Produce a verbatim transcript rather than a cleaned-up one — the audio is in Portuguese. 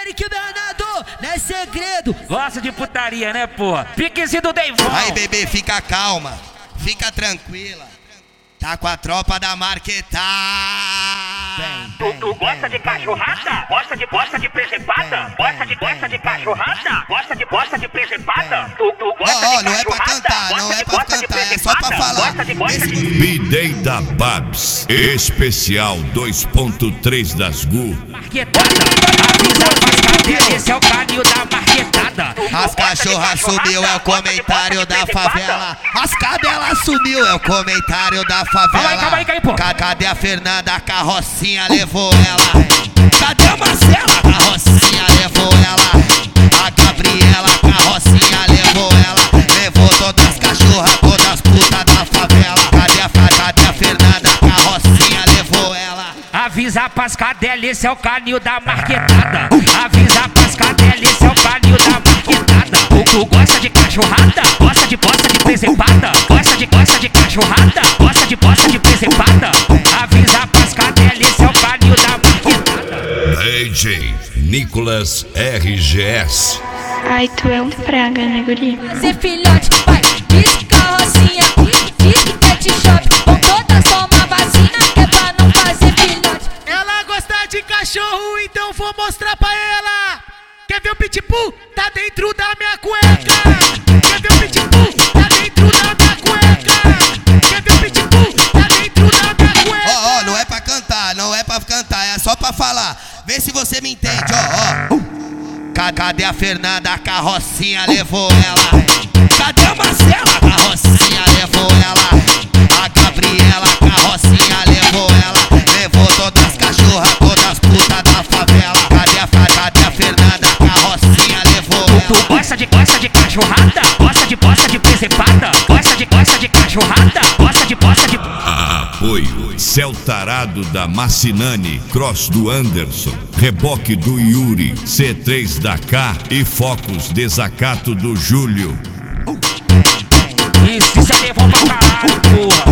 Eric Bernardo, não é segredo. Gosta de putaria, né, porra? Piquezinho do Deivão. Aí, bebê, fica calma, fica tranquila. Tá com a tropa da Marquetá. Tu, tu gosta de cachorrada? Gosta de gosta de presepada? Gosta de gosta de cachorrada? Gosta de gosta de presepada? Tu, tu gosta Ó, ó, de não é pra cachorrada? cantar, não é pra cantar, é só pra falar. Gosta de gosta de B-Day da Babs, especial dois ponto três das Gu. Marquetada, avisa as cadelas, esse é o carinho da marquetada. As cachorras sumiu, é o comentário da favela. As cadelas sumiu, é o comentário da favela. Calma aí, calma aí, calma aí, pô. Ca- Cadê a Fernanda? A carrocinha levou ela. Cadê a Marcela? A carrocinha levou ela. A Gabriela, a carrocinha levou ela. Levou todas as cachorras, todas as putas da favela. Cadê a, cadê a Fernanda? A carrocinha levou ela. Avisa pras cadelas, esse é o carinho da marquetada. Avisa pras cadelas, esse é o carinho da marquetada. Tu, tu gosta de cachorrada? Gosta de gosta de presepada? Gosta de gosta de cachorrada? Gosta de gosta de presepada? Avisa pras cadelas, esse é o carinho da marquetada. D J Nicolas R G S. Ai, tu é um praga, né, guri? Fazer filhote, vai, diz carrocinha, diz que pet shop. Vão todas tomar vacina, que é pra não fazer filhote. Ela gosta de cachorro, então vou mostrar pra ela. Quer ver o pitbull? Tá dentro da minha cueca. Quer ver o pitbull? Tá dentro da minha cueca. Quer ver o pitbull? Tá dentro da minha cueca. Ó, ó, não é pra cantar, não é pra cantar, é só pra falar. Vê se você me entende, ó, ó. Ca- Cadê a Fernanda? A carrocinha levou ela. Cadê a Marcela? A carrocinha levou ela. A Gabriela, a carrocinha levou ela. Levou todas as cachorras, todas as putas da favela. Cadê a, cadê a Fernanda? A carrocinha levou Tu ela. gosta de gosta de cachorrada? Gosta de gosta de presepada? Gosta de gosta de cachorrada? Gosta de gosta de... Apoio Céu Tarado da Massinani, Cross do Anderson, Reboque do Yuri, C três da K e Focus Desacato do Júlio. Isso, isso é levou pra caralho, porra.